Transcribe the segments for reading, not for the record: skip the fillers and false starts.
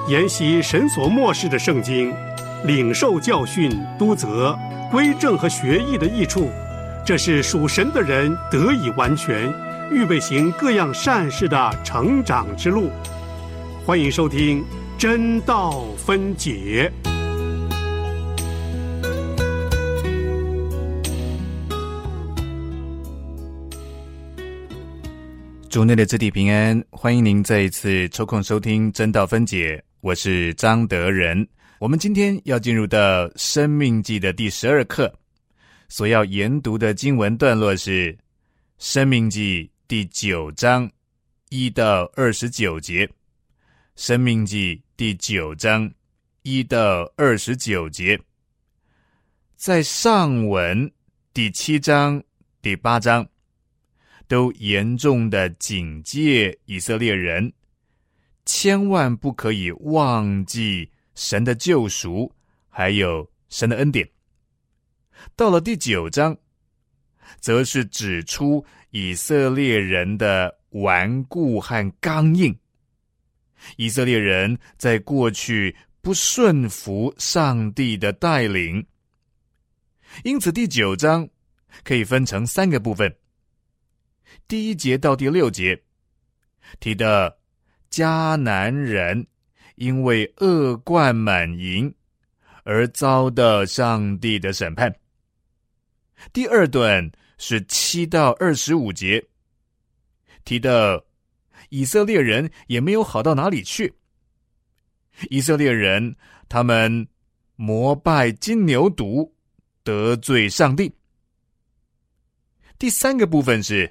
研习神所默示的圣经，领受教训、督责、归正和学义的益处，这是属神的人得以完全，预备行各样善事的成长之路。欢迎收听真道分解。 主内的肢体平安，欢迎您再一次抽空收听真道分解，我是张德仁。我们今天要进入到申命记的第12课，所要研读的经文段落是申命记第9章1到29节。申命记第9章1到29节。在上文第7章、第8章都严重的警戒以色列人，千万不可以忘记神的救赎，还有神的恩典。到了第9章，则是指出以色列人的顽固和刚硬。以色列人在过去不顺服上帝的带领，因此第9章可以分成3个部分。第1节到第6节提到迦南人因为恶贯满盈而遭到上帝的审判。第2段是7到25节，提到以色列人也没有好到哪里去。以色列人他们膜拜金牛犊，得罪上帝。第3个部分是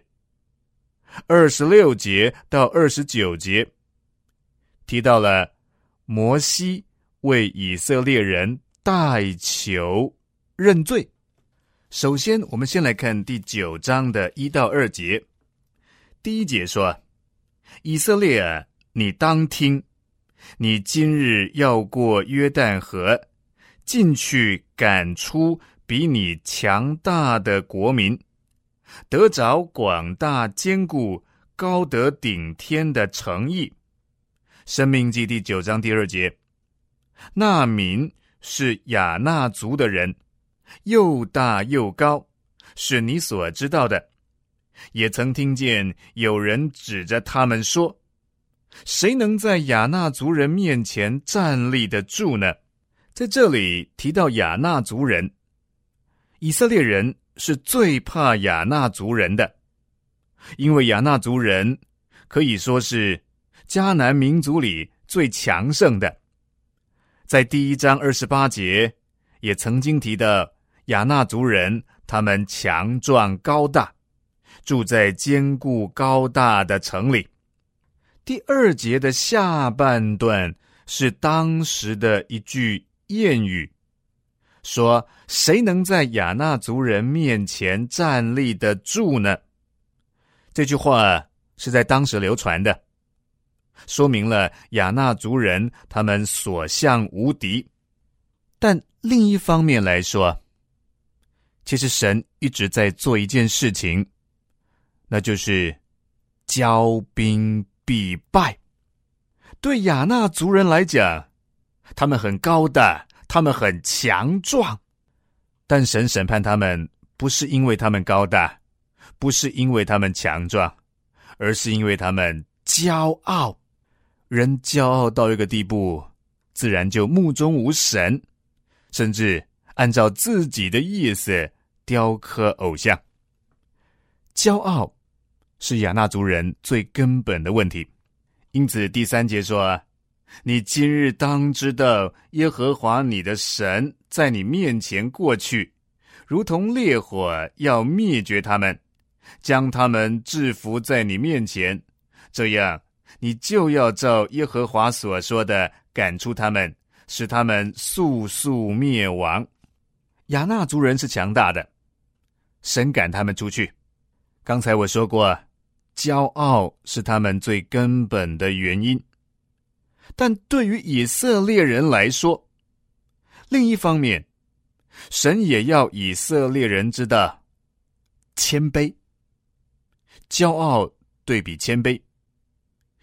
26节到29节，提到了摩西为以色列人代求认罪。首先我们先来看第9章的1到2节。第1节说，以色列啊，你当听，你今日要过约旦河，进去赶出比你强大的国民，得着广大坚固高得顶天的城邑。申命记第9章第2节，那民是亚衲族的人，又大又高，是你所知道的。也曾听见有人指着他们说，谁能在亚衲族人面前站立得住呢？在这里提到亚衲族人，以色列人是最怕亚衲族人的，因为亚衲族人可以说是迦南民族里最强盛的。在第1章28节也曾经提到亚衲族人，他们强壮高大，住在坚固高大的城里。第2节的下半段是当时的一句谚语，说谁能在亚衲族人面前站立得住呢？这句话是在当时流传的，说明了亚衲族人他们所向无敌。但另一方面来说，其实神一直在做一件事情，那就是骄兵必败。对亚衲族人来讲，他们很高大，他们很强壮，但神审判他们不是因为他们高大，不是因为他们强壮，而是因为他们骄傲。人骄傲到一个地步，自然就目中无神，甚至按照自己的意思雕刻偶像。骄傲是亚衲族人最根本的问题。因此第3节说，你今日当知道耶和华你的神在你面前过去，如同烈火要灭绝他们，将他们制服在你面前，这样你就要照耶和华所说的赶出他们，使他们速速灭亡。亚衲族人是强大的，神赶他们出去。刚才我说过，骄傲是他们最根本的原因。但对于以色列人来说，另一方面，神也要以色列人知道谦卑。骄傲对比谦卑，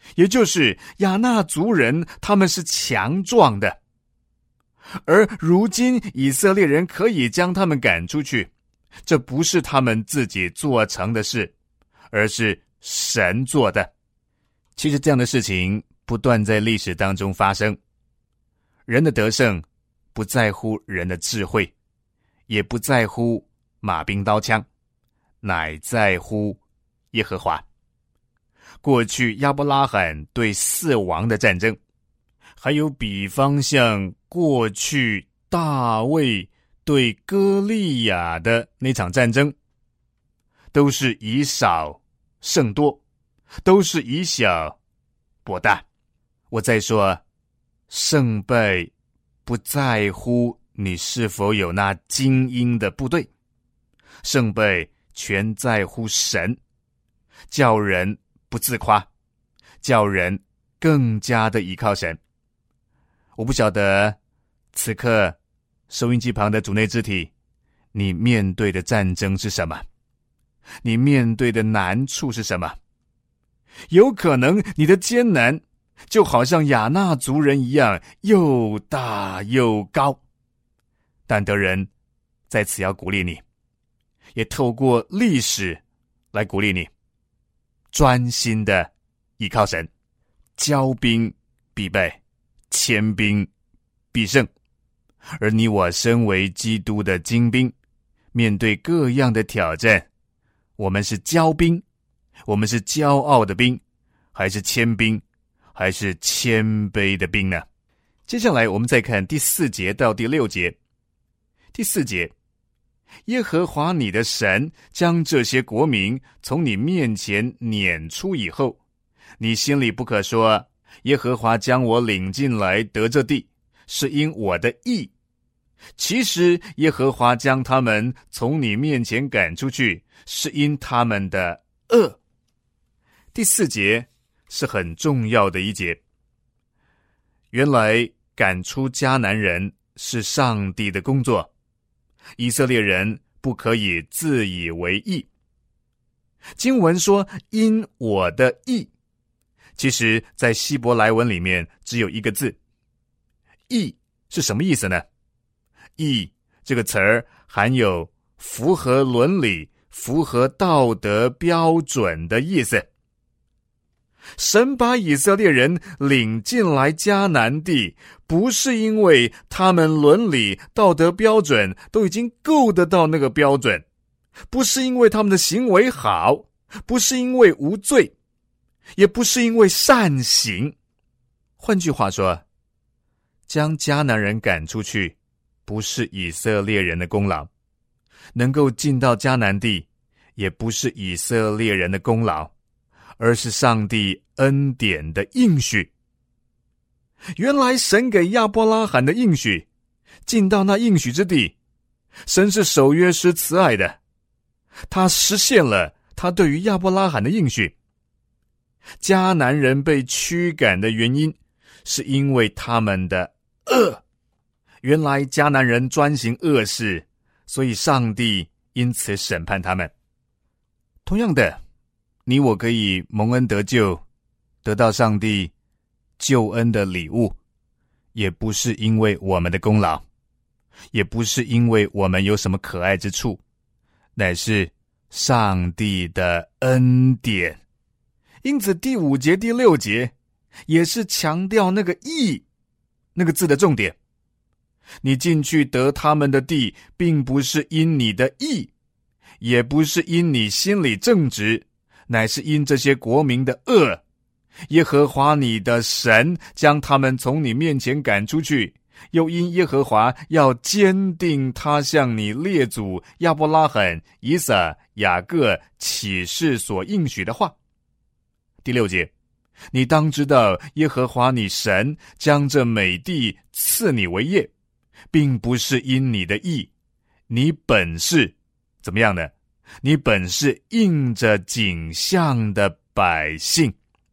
也就是亚衲族人他们是强壮的，而如今以色列人可以将他们赶出去，这不是他们自己做成的事，而是神做的。其实这样的事情不断在历史当中发生。人的得胜不在乎人的智慧，也不在乎马兵刀枪，乃在乎耶和华。过去亚伯拉罕对4王的战争，还有比方像过去大卫对歌利亚的那场战争，都是以少胜多，都是以小博大。我再说，胜败不在乎你是否有那精英的部队，胜败全在乎神，叫人不自夸，叫人更加的依靠神。我不晓得此刻收音机旁的主内肢体，你面对的战争是什么？你面对的难处是什么？有可能你的艰难就好像亚衲族人一样，又大又高。但德仁在此要鼓励你，也透过历史来鼓励你，专心的依靠神，骄兵必败，谦兵必胜。而你我身为基督的精兵，面对各样的挑战，我们是骄兵，我们是骄傲的兵，还是谦兵，还是谦卑的兵呢？接下来我们再看第4节到第6节。第4节，耶和华你的神将这些国民从你面前撵出以后，你心里不可说，耶和华将我领进来得这地，是因我的义。其实耶和华将他们从你面前赶出去，是因他们的恶。第4节是很重要的一节。原来赶出迦南人是上帝的工作，以色列人不可以自以为义。经文说因我的义，其实在希伯来文里面只有一个字，义是什么意思呢？义这个词儿含有符合伦理、符合道德标准的意思。神把以色列人领进来迦南地，不是因为他们伦理道德标准都已经够得到那个标准，不是因为他们的行为好，不是因为无罪，也不是因为善行。换句话说，将迦南人赶出去，不是以色列人的功劳，能够进到迦南地，也不是以色列人的功劳，而是上帝恩典的应许。原来神给亚伯拉罕的应许，进到那应许之地，神是守约施慈爱的，他实现了他对于亚伯拉罕的应许。迦南人被驱赶的原因，是因为他们的恶。原来迦南人专行恶事，所以上帝因此审判他们。同样的，你我可以蒙恩得救，得到上帝救恩的礼物，也不是因为我们的功劳，也不是因为我们有什么可爱之处，乃是上帝的恩典。因此第5节第6节也是强调那个义那个字的重点。你进去得他们的地，并不是因你的义，也不是因你心里正直，乃是因这些国民的恶。耶和华你的神将他们从你面前赶出去，又因耶和华要坚定他向你列祖亚伯拉罕、以撒、雅各起誓所应许的话。第6节，你当知道耶和华你神将这美地赐你为业，并不是因你的义，你本是怎么样呢？你本是印着景象的百姓。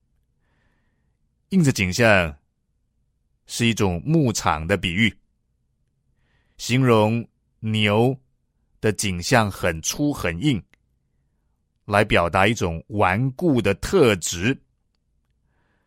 印着景象是一种牧场的比喻，形容牛的景象很粗很硬，来表达一种顽固的特质。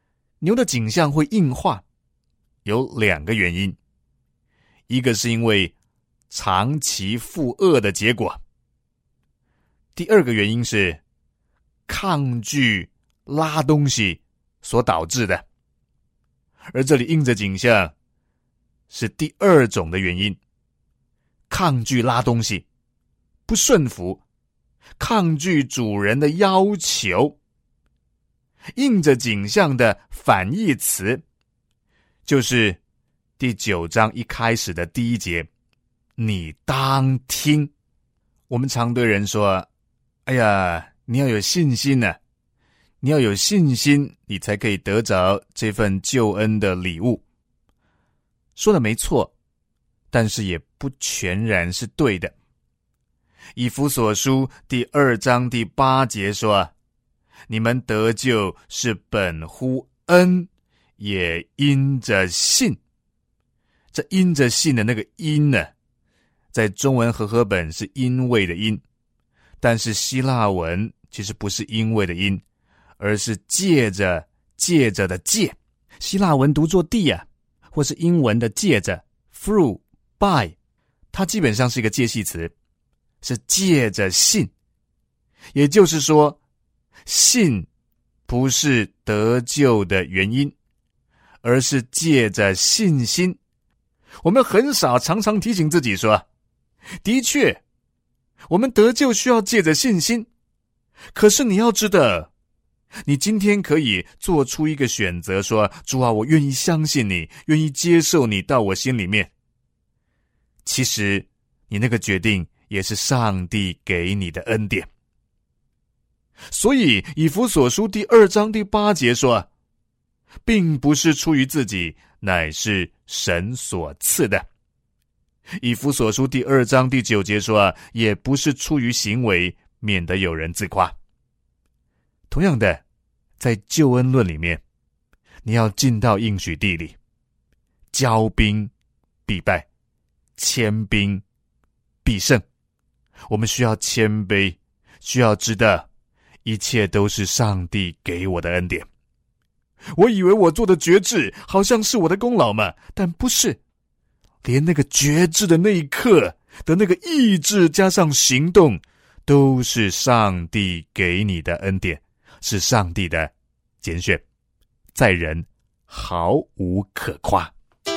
牛的颈项会硬化，有2个原因，一个是因为长期负荷的结果，第2个原因是抗拒拉东西所导致的。而这里硬着颈项是第2种的原因，抗拒拉东西，不顺服，抗拒主人的要求。硬着颈项的反义词就是第9章一开始的第1节，你当听。我们常对人说，哎呀，你要有信心啊，你要有信心，你才可以得着这份救恩的礼物。说的没错，但是也不全然是对的。以弗所书第2章第8节说，你们得救是本乎恩，也因着信。这因着信的那个因呢，在中文和合本是因为的因，但是希腊文其实不是因为的因，而是借着的借。希腊文读作地啊，或是英文的借着 through by， 它基本上是一个介系词，是借着信。也就是说，信不是得救的原因，而是借着信心。我们很少常常提醒自己说，的确我们得救需要借着信心，可是你要知道，你今天可以做出一个选择，说，主啊，我愿意相信你，愿意接受你到我心里面。其实你那个决定也是上帝给你的恩典。所以以弗所书第2章第8节说，并不是出于自己，乃是神所赐的。以弗所书第2章第9节说，也不是出于行为，免得有人自夸。同样的，在救恩论里面，你要进到应许地里，骄兵必败，谦兵必胜。我们需要谦卑，需要知道一切都是上帝给我的恩典。我以为我做的决志好像是我的功劳嘛，但不是。连那个决志的那一刻的那个意志加上行动，都是上帝给你的恩典，是上帝的拣选，在人毫无可夸。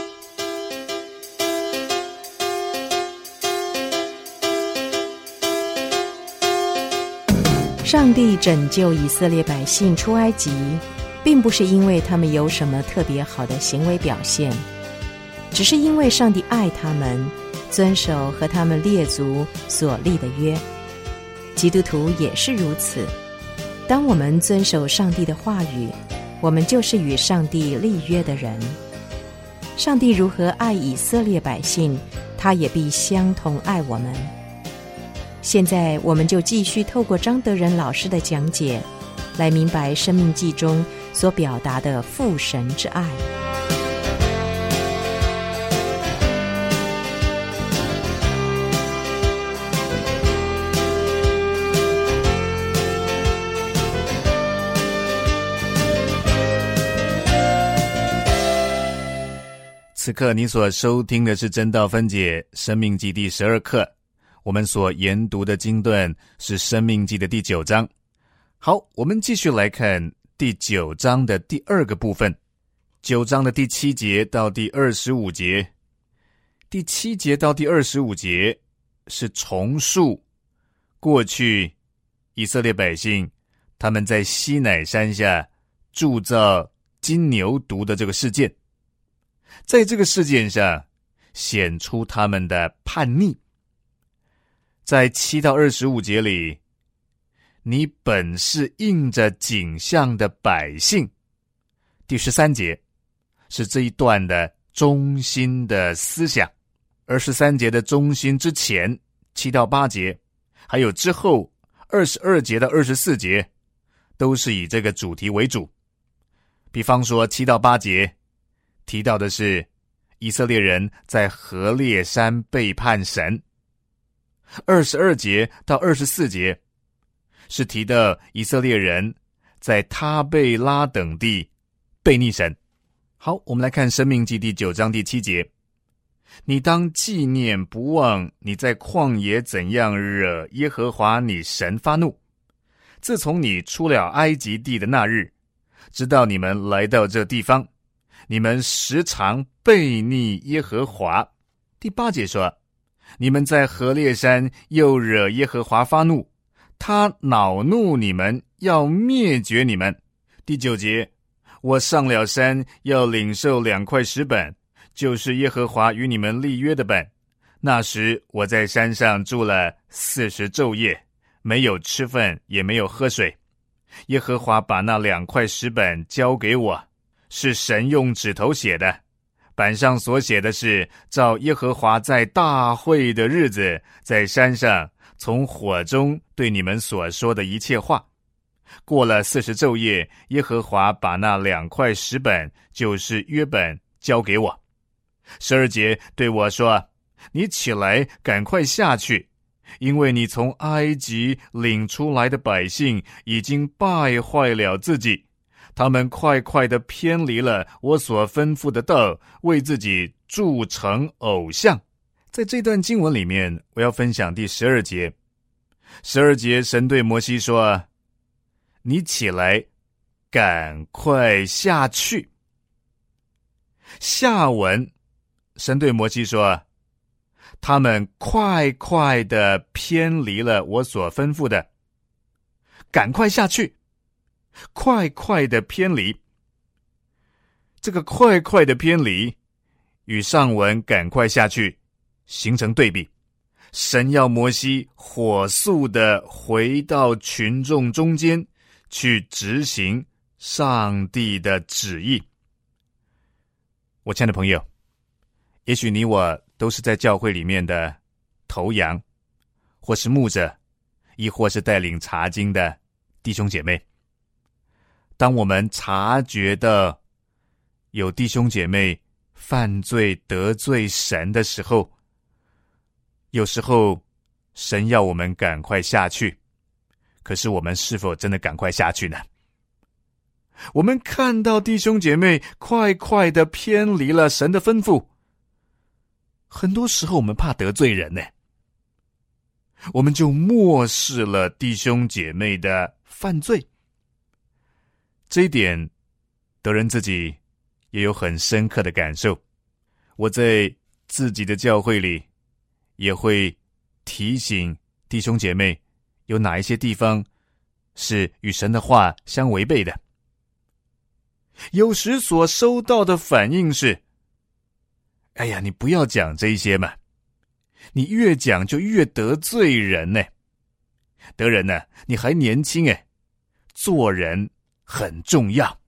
上帝拯救以色列百姓出埃及，并不是因为他们有什么特别好的行为表现，只是因为上帝爱他们，遵守和他们列祖所立的约。基督徒也是如此，当我们遵守上帝的话语，我们就是与上帝立约的人。上帝如何爱以色列百姓，他也必相同爱我们。现在我们就继续透过张德仁老师的讲解，来明白生命记中所表达的父神之爱。 此刻你所收听的是真道分解生命记第12课，我们所研读的经段是生命记的第9章。好，我们继续来看第9章的第2个部分，9章的第7节到第25节。第7节到第25节是重述过去以色列百姓他们在西乃山下铸造金牛犊的这个事件，在这个事件上显出他们的叛逆。在7到25节里，你本是应着景象的百姓。第13节是这一段的中心的思想，23节的中心之前7到8节，还有之后22节到24节，都是以这个主题为主。比方说7到8节提到的是以色列人在何烈山背叛神，22节到24节是提到以色列人在他贝拉等地悖逆神。好，我们来看申命记第9章第7节，你当纪念不忘你在旷野怎样惹耶和华你神发怒，自从你出了埃及地的那日，直到你们来到这地方，你们时常悖逆耶和华。第8节说，你们在何烈山又惹耶和华发怒，他恼怒你们，要灭绝你们。第9节，我上了山，要领受2块石本，就是耶和华与你们立约的本。那时我在山上住了40昼夜，没有吃饭，也没有喝水。耶和华把那2块石本交给我，是神用指头写的。板上所写的是照耶和华在大会的日子，在山上从火中对你们所说的一切话。过了40昼夜，耶和华把那2块石本，就是约本，交给我。12节对我说，你起来，赶快下去，因为你从埃及领出来的百姓已经败坏了自己，他们快快地偏离了我所吩咐的道，为自己铸成偶像。在这段经文里面，我要分享第12节。12节神对摩西说，你起来，赶快下去。下文神对摩西说，他们快快地偏离了我所吩咐的，赶快下去，快快地偏离。这个快快地偏离与上文赶快下去形成对比。神要摩西火速地回到群众中间去执行上帝的旨意。我亲爱的朋友，也许你我都是在教会里面的头羊，或是牧者，亦或是带领查经的弟兄姐妹。当我们察觉到有弟兄姐妹犯罪得罪神的时候，有时候神要我们赶快下去，可是我们是否真的赶快下去呢？我们看到弟兄姐妹快快地偏离了神的吩咐，很多时候我们怕得罪人呢，我们就漠视了弟兄姐妹的犯罪。这一点德仁自己也有很深刻的感受。我在自己的教会里也会提醒弟兄姐妹有哪一些地方是与神的话相违背的。有时所收到的反应是，哎呀，你不要讲这一些嘛，你越讲就越得罪人呢。德仁呢，你还年轻哎，做人很重要。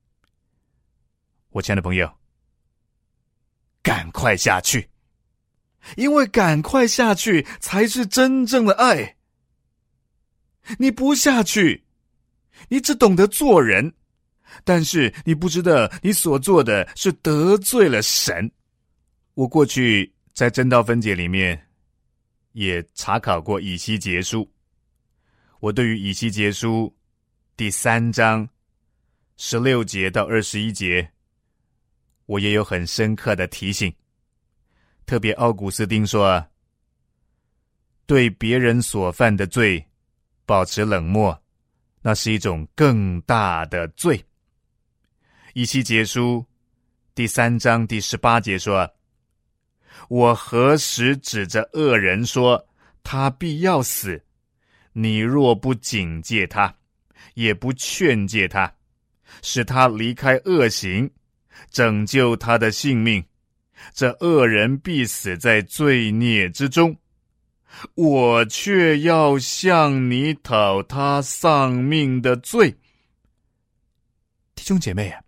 我亲爱的朋友，赶快下去，因为赶快下去才是真正的爱。你不下去，你只懂得做人，但是你不知道你所做的是得罪了神。我过去在真道分解里面也查考过以西结书，我对于以西结书第3章16节到21节，我也有很深刻的提醒。特别奥古斯丁说，对别人所犯的罪保持冷漠，那是一种更大的罪。以西结书第3章第18节说，我何时指着恶人说他必要死，你若不警戒他，也不劝诫他，使他离开恶行，拯救他的性命，这恶人必死在罪孽之中，我却要向你讨他丧命的罪。弟兄姐妹啊，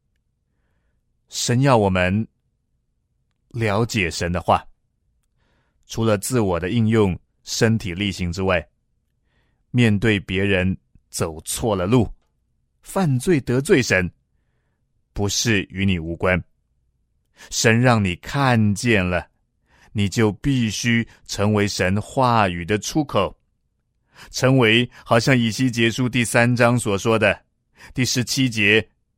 神要我们了解神的话，除了自我的应用身体力行之外，面对别人走错了路，犯罪得罪神，不是与你无关。神让你看见了，你就必须成为神话语的出口，成为好像以西结书第3章所说的第17节，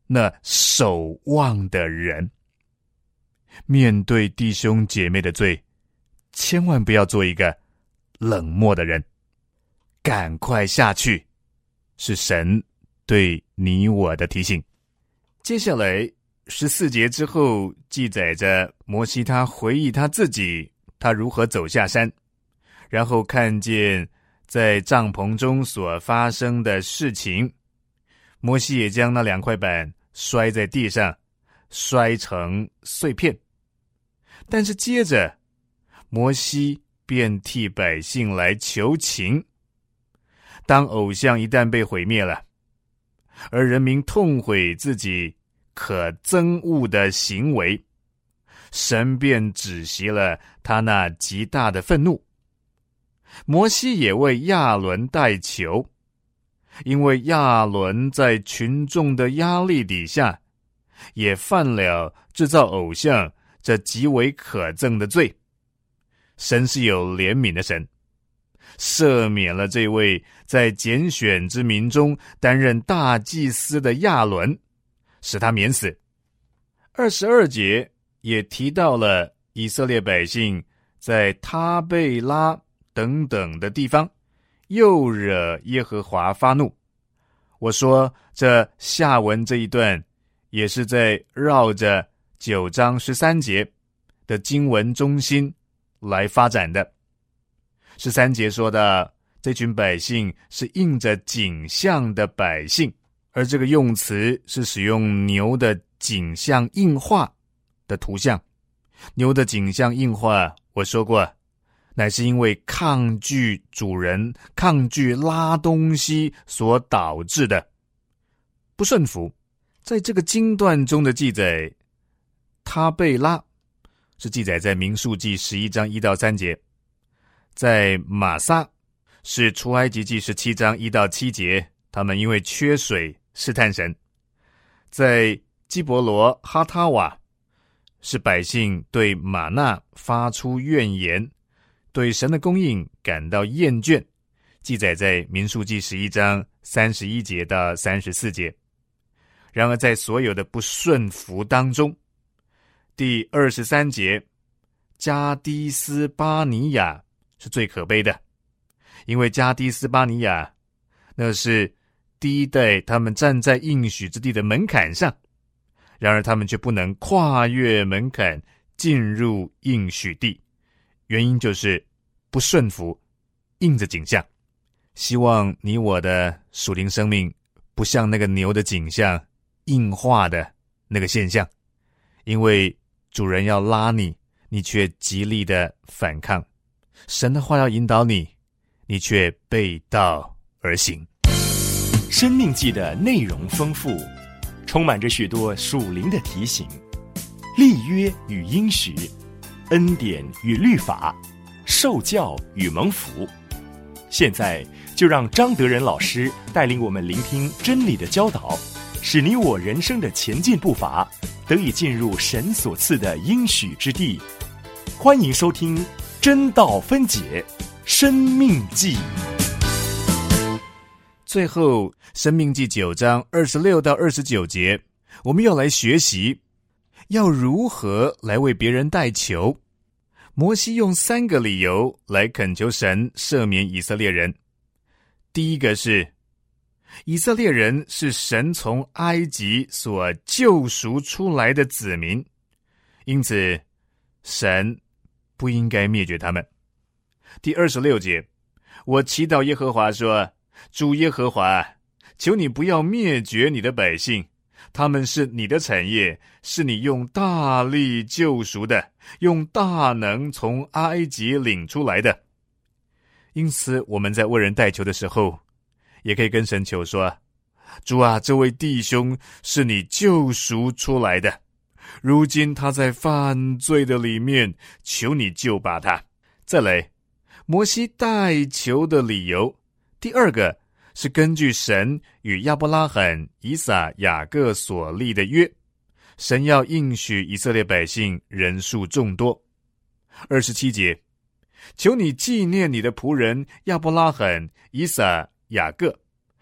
那守望的人。面对弟兄姐妹的罪，千万不要做一个冷漠的人，赶快下去，是神对你我的提醒。接下来14节之后记载着摩西他回忆他自己，他如何走下山，然后看见在帐篷中所发生的事情。摩西也将那2块板摔在地上，摔成碎片。但是接着摩西便替百姓来求情。当偶像一旦被毁灭了，而人民痛悔自己可憎恶的行为，神便止息了他那极大的愤怒。摩西也为亚伦代求，因为亚伦在群众的压力底下，也犯了制造偶像这极为可憎的罪。神是有怜悯的神，赦免了这位在拣选之民中担任大祭司的亚伦，使他免死。22节也提到了以色列百姓在他贝拉等等的地方又惹耶和华发怒。我说这下文这一段也是在绕着9章13节的经文中心来发展的。13节说的这群百姓是印着景象的百姓，而这个用词是使用牛的景象印画的图像。牛的景象印画我说过，乃是因为抗拒主人、抗拒拉东西所导致的不顺服。在这个经段中的记载，他贝拉是记载在民数记11章1到3节，在玛撒是出埃及记17章1到7节，他们因为缺水试探神。在基伯罗哈他瓦是百姓对玛纳发出怨言，对神的供应感到厌倦，记载在民数记11章31节到34节。然而在所有的不顺服当中，第23节加低斯巴尼亚是最可悲的，因为加低斯巴尼亚那是第一代他们站在应许之地的门槛上，然而他们却不能跨越门槛进入应许地，原因就是不顺服，印着景象。希望你我的属灵生命不像那个牛的景象硬化的那个现象，因为主人要拉你，你却极力的反抗；神的话要引导你，你却背道而行。 生命记的内容丰富，充满着许多属灵的提醒，立约与应许，恩典与律法，受教与蒙福。现在就让张德仁老师带领我们聆听真理的教导，使你我人生的前进步伐得以进入神所赐的应许之地。欢迎收听真道分解生命记。 最后生命记9章26到29节，我们要来学习要如何来为别人代求。摩西用3个理由来恳求神赦免以色列人。第一个是以色列人是神从埃及所救赎出来的子民，因此神不应该灭绝他们。第26节，我祈祷耶和华说，主耶和华，求你不要灭绝你的百姓，他们是你的产业，是你用大力救赎的，用大能从埃及领出来的。因此我们在为人代求的时候，也可以跟神求说，主啊，这位弟兄是你救赎出来的，如今他在犯罪的里面，求你救拔他。再来，摩西代求的理由，第二个是根据神与亚伯拉罕、以撒、雅各所立的约，神要应许以色列百姓人数众多。27节，求你纪念你的仆人亚伯拉罕、以撒、雅各，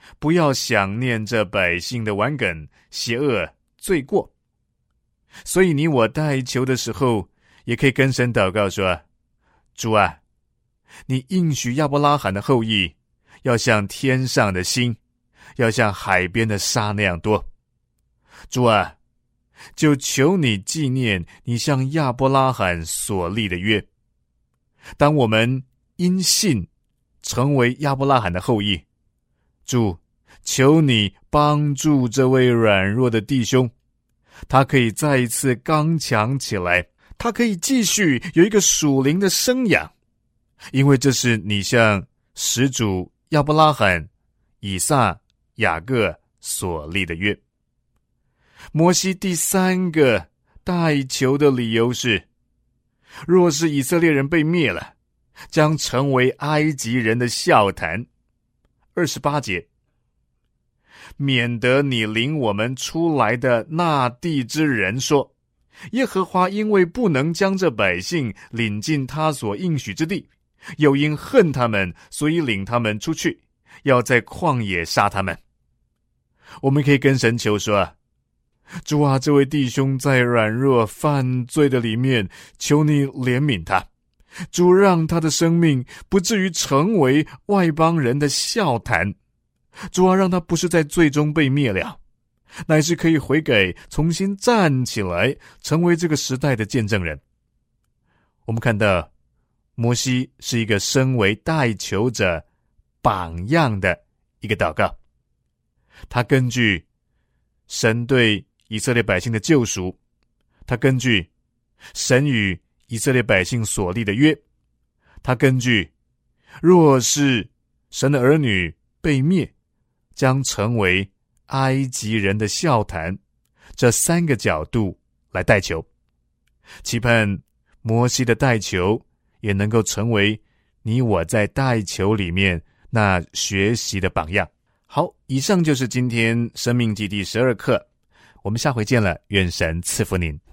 不要想念这百姓的顽梗、邪恶、罪过。所以你我代求的时候，也可以跟神祷告说，主啊，你应许亚伯拉罕的后裔要像天上的星，要像海边的沙那样多。主啊，就求你纪念你向亚伯拉罕所立的约。当我们因信成为亚伯拉罕的后裔，主，求你帮助这位软弱的弟兄，他可以再一次刚强起来，他可以继续有一个属灵的生养，因为这是你向始祖亚伯拉罕、以撒、雅各所立的约。摩西第3个代求的理由是，若是以色列人被灭了，将成为埃及人的笑谈。28节，免得你领我们出来的那地之人说，耶和华因为不能将这百姓领进他所应许之地，又因恨他们，所以领他们出去，要在旷野杀他们。我们可以跟神求说，主啊，这位弟兄在软弱犯罪的里面，求你怜悯他。主，让他的生命不至于成为外邦人的笑谈。主啊，让他不是在罪中被灭了，乃是可以悔改，重新站起来，成为这个时代的见证人。我们看到摩西是一个身为代求者榜样的一个祷告，他根据神对以色列百姓的救赎，他根据神与以色列百姓所立的约，他根据若是神的儿女被灭，将成为埃及人的笑谈，这3个角度来代求，期盼摩西的代求也能够成为你我在代求里面那学习的榜样。好，以上就是今天生命记第12课，我们下回见了，愿神赐福您。